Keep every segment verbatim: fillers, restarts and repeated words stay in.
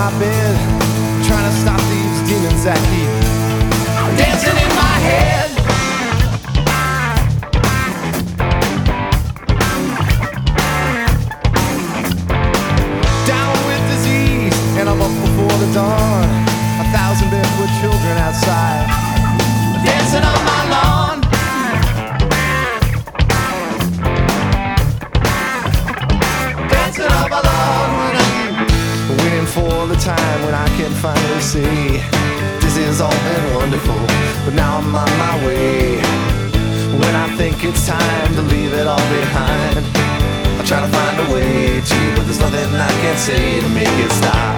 my bed, trying to stop these demons that keep dancing in my head. Down with disease, and I'm up before the dawn. A thousand barefoot children outside, dancing on my lawn. Dancing on my lawn when I'm waiting for the time when I can finally see this has all been wonderful, but now I'm on my way. When I think it's time to leave it all behind, I try to find a way to, but there's nothing I can say to make it stop.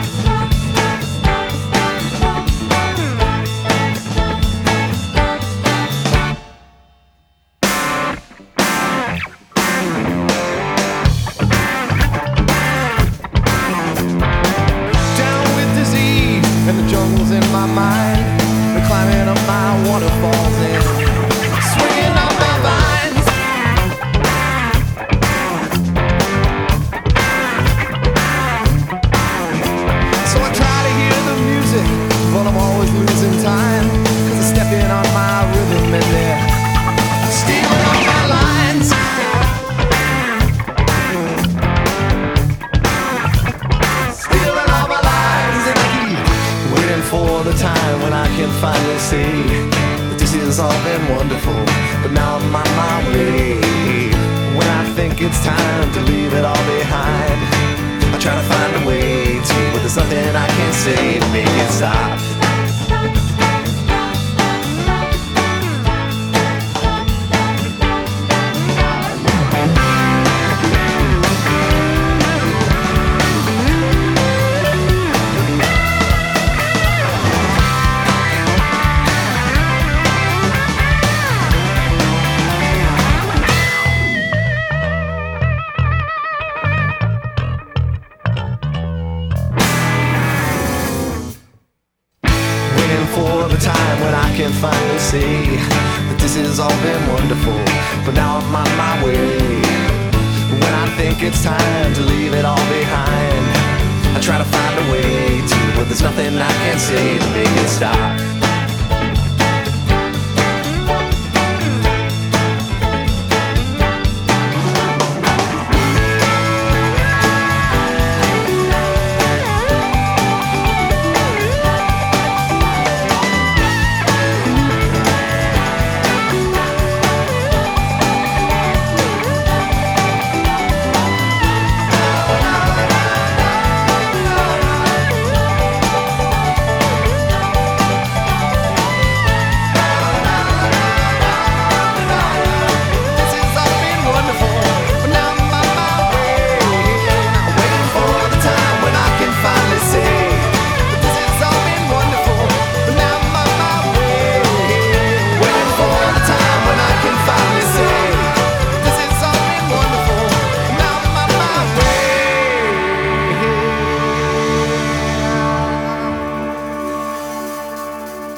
And the jungle's in my mind, they're climbing up my waterfalls and swinging on my vines. So I try to hear the music, but I'm always losing time, cause I'm stepping on my rhythm and they're stealing all my lines. Stealing all my lines, and I keep waiting for the time when I can finally see that this has all been wonderful, but now I'm on my way. When I think it's time to leave it all behind, I try to find a way to, but there's nothing I can say to make it stop. For the time when I can finally see that this has all been wonderful, but now I'm on my way. When I think it's time to leave it all behind, I try to find a way to, but there's nothing I can say to make it stop.